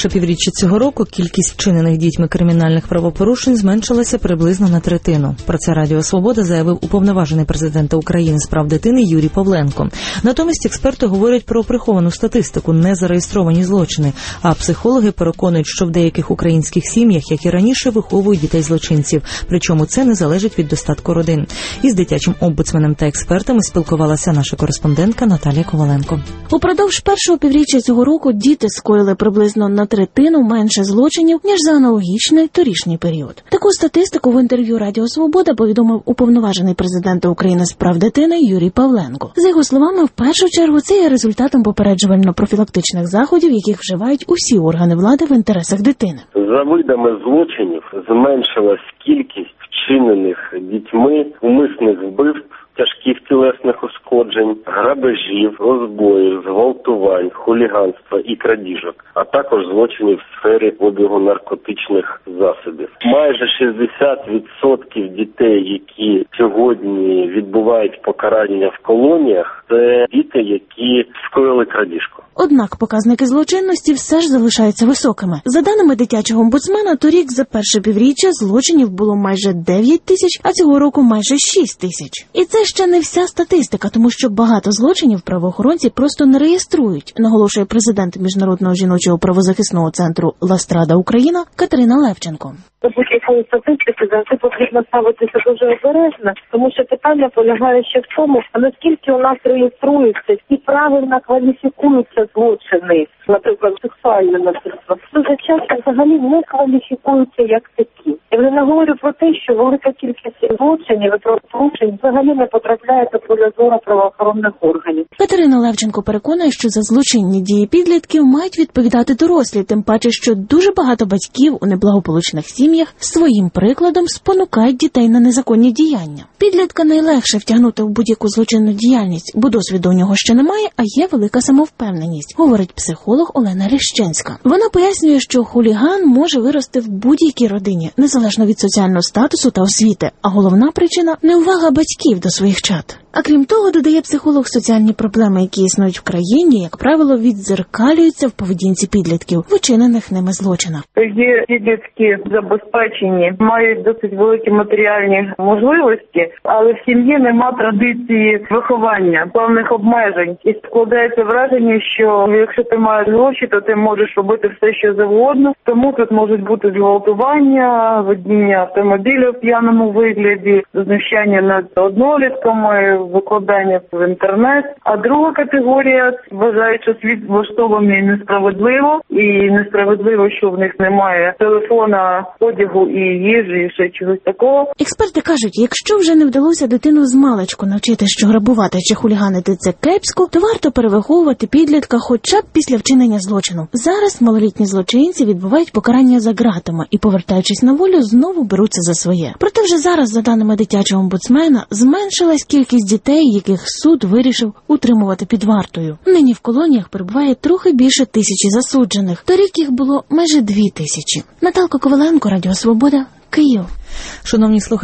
перше півріччя цього року кількість вчинених дітьми кримінальних правопорушень зменшилася приблизно на третину. Про це Радіо Свобода заявив уповноважений президента України з прав дитини Юрій Павленко. Натомість експерти говорять про приховану статистику, незареєстровані злочини, а психологи переконують, що в деяких українських сім'ях, як і раніше, виховують дітей-злочинців. Причому це не залежить від достатку родин. Із дитячим омбудсменом та експертами спілкувалася наша кореспондентка Наталія Коваленко. Упродовж першого півріччя цього року діти скоїли приблизно на третину менше злочинів, ніж за аналогічний торішній період. Таку статистику в інтерв'ю Радіо Свобода повідомив уповноважений президента України з прав дитини Юрій Павленко. За його словами, в першу чергу це є результатом попереджувально-профілактичних заходів, яких вживають усі органи влади в інтересах дитини. За видами злочинів зменшилась кількість вчинених дітьми умисних вбивств, тяжких тілесних ушкоджень, грабежів, розбоїв, зґвалтувань, хуліганства і крадіжок, а також злочинів в сфері обігу наркотичних засобів. Майже 60% дітей, які сьогодні відбувають покарання в колоніях, це діти, які скоїли крадіжку. Однак показники злочинності все ж залишаються високими. За даними дитячого омбудсмена, торік за перше півріччя злочинів було майже 9 тисяч, а цього року майже 6 тисяч. І це ще не вся статистика, тому що багато злочинів правоохоронці просто не реєструють, наголошує президент Міжнародного жіночого правозахисного центру «Ластрада Україна» Катерина Левченко. До будь-якої статистики завжди потрібно ставитися дуже обережно, тому що питання полягає ще в тому, наскільки у нас реєструються і правильно кваліфікуються злочини, наприклад, сексуальне насильство. Дуже часто взагалі не кваліфікуються як такі. Я вже не говорю про те, що велика кількість злочинів і правопорушень взагалі не потрапляє до поля зору правоохоронних органів. Катерина Левченко переконує, що за злочинні дії підлітків мають відповідати дорослі, тим паче, що дуже багато батьків у неблагополучних сім'ях своїм прикладом спонукають дітей на незаконні діяння. Підлітка найлегше втягнути в будь-яку злочинну діяльність, бо досвіду у нього ще немає, а є велика самовпевненість, говорить психолог Олена Ріщенська. Вона пояснює, що хуліган може вирости в будь-якій родині, незалежно від соціального статусу та освіти, а головна причина – неувага батьків до своїх чад. А крім того, додає психолог, соціальні проблеми, які існують в країні, як правило, віддзеркалюються в поведінці підлітків, вчинених ними злочинах. Є підлітки забезпечені, мають досить великі матеріальні можливості, але в сім'ї нема традиції виховання, певних обмежень. І складається враження, що якщо ти маєш гроші, то ти можеш робити все, що завгодно. Тому тут можуть бути зґвалтування, водіння автомобіля в п'яному вигляді, знущання над однолітками, викладання в інтернет. А друга категорія вважає, що світ влаштований несправедливо, і несправедливо, що в них немає телефона, одягу і їжі, і ще чогось такого. Експерти кажуть, якщо вже не вдалося дитину змалечку навчити, що грабувати чи хуліганити це кепсько, то варто перевиховувати підлітка хоча б після вчинення злочину. Зараз малолітні злочинці відбувають покарання за ґратами і, повертаючись на волю, знову беруться за своє. Проте вже зараз, за даними дитячого омбудсмена, зменшилась кількість дітей, яких суд вирішив утримувати під вартою. Нині в колоніях перебуває трохи більше 1000 засуджених. Торік їх було майже 2000. Наталка Коваленко, Радіо Свобода, Київ. Шановні слухачі,